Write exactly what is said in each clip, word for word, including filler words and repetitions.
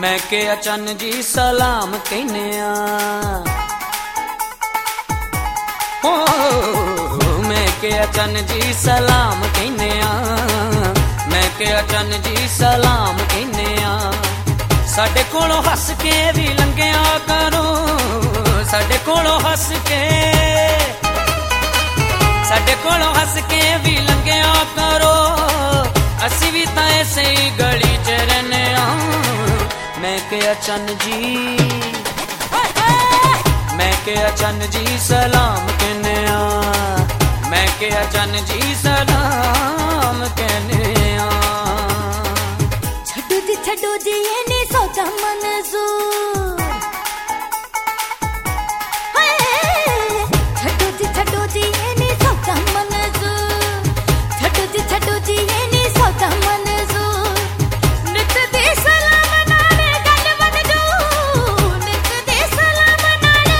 मैं के अचन जी सलाम कहने आ, ओ मैं के अचन जी सलाम कहने आ, मैं के अचन जी सलाम कहने आ। साडे कोलों हस के भी लंघिया करो, साडे कोलों हस के, साडे कोलों हस के भी लंघिया करो, असी भी तां ऐसे ही गली च रहने आ। मैं के अचन जी, मैं के अचन जी सलाम कहने आ, मैं के अचन जी सलाम कहने आ। छड्डो जी छड्डो जी ये नी सोचा मंजूर, छड्डो जी छड्डो जी ये नी सोचा मंजूर, छड्डो जी छड्डो जी ये नी सोचा मंजूर। नित दे सलाम नाले गल बन जू, नित दे सलाम नाले,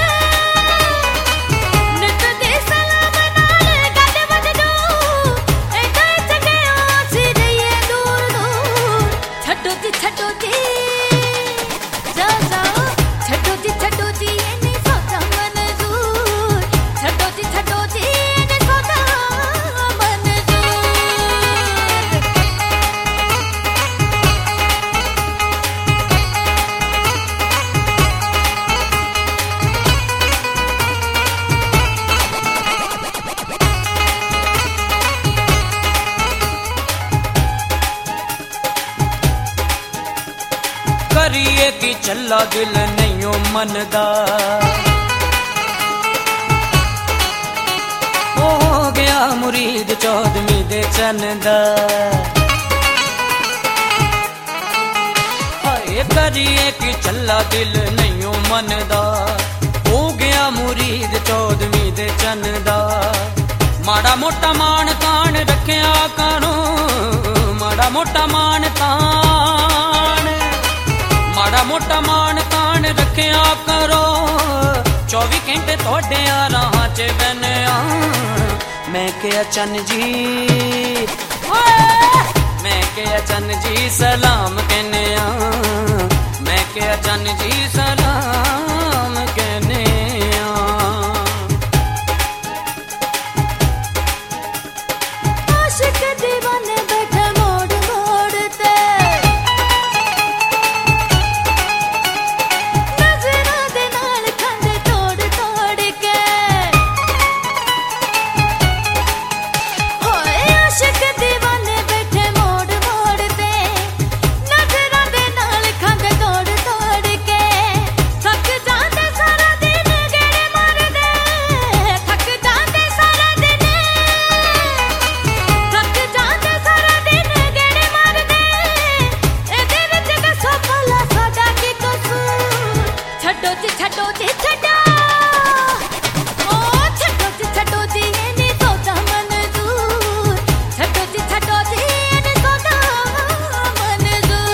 नित दे सलाम नाले गल बन जू। ऐदा जगे आसी रहिए दूर दूर, छड्डो जी छड्डो जी जा जाओ, छड्डो जी छड्डो जी ये नी सोचा मंजूर, छड्डो जी छड्डो जी ये नी सोचा मंजूर। करिए कि चला दिल नहीं मनदा, हो गया मुरीद चौदवी दे चंदा। हाय करिए कि चला दिल नहीं मनदा, हो गया मुरीद चौदवी दे चंदा। माड़ा मोटा मान तान रखिया करो, माड़ा मोटा मान तान, माड़ा मोटा मान तान रखिया करो, चौबी घंटे थोड़े राह च बने आ। मैं के अचन जी, मैं के अचन जी सलाम कहने आ, मैं के अचन जी सलाम कहने आ। आशिक दीवाने बैठे मोड़ मोड़ ते, नजरां दे नाल खांदे तोड़ तोड़ के। होए आशिक दीवाने बैठे मोड़ मोड़ ते, नजरां दे नाल खांदे तोड़ तोड़ के। थक जांदे सारा दिन गेड़े मारदे, थक जांदे सारा दिन, थक जांदे सारा दिन गेड़े मारदे। एदे विच दसो भला साडा की कसूर, छड्डो जी छड्डो जी छड्डो, ओ छड्डो जी छड्डो जी ये नी सोचा मंजूर, छड्डो जी छड्डो जी ये नी सोचा मंजूर।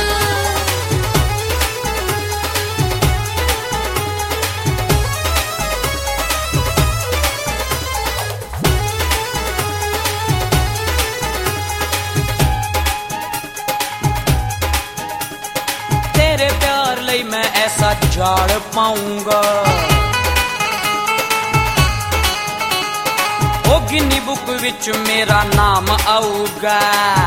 तेरे प्यार लई मैं ऐसा झाड़ पाऊंगा, ओ गिनी बुक विच मेरा नाम आऊगा।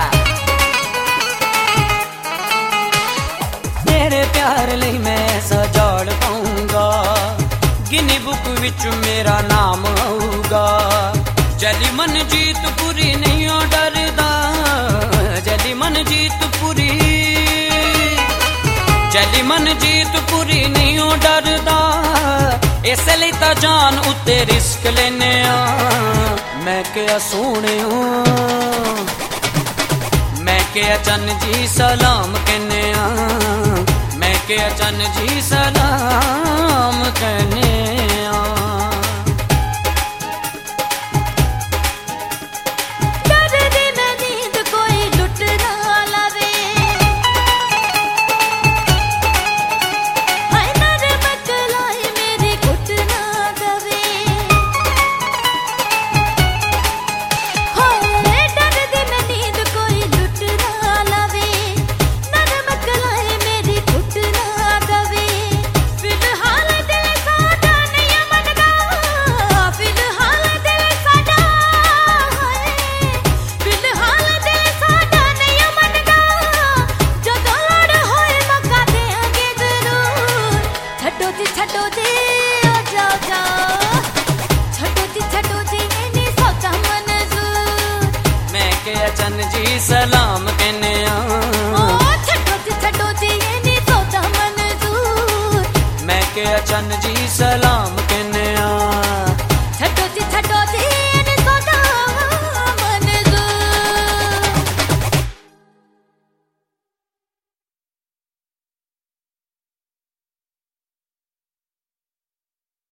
तेरे प्यार लई मैं ऐसा झाड़ पाऊंगा, गिनी बुक विच मेरा नाम आऊगा। जली मन जीत पूरी नहीं हो डरदा, जली मन जीत पूरी, जली मन जीत पूरी नहीं हो डरदा। इसलिए ता जान उत्ते रिस्क लेने आ। मैं क्या सोने हूँ, मैं के अचन जी सलाम कहने आ, मैं के अचन जी सलाम कहने आ। डरदी मैं नींद कोई लुट ना लावे, हाय नरम कलाई मेरी घुट ना दवे। हाय डरदी मैं नींद कोई लुट ना लावे, नरम कलाई मेरी घुट जाओ जाओ छटो जी छटो जी ये नी सौदा मंजूर मैं के अचन जी सलाम कहने ओ छटो जी छटो जी ये नी सौदा मंजूर मैं के अचन जी सलाम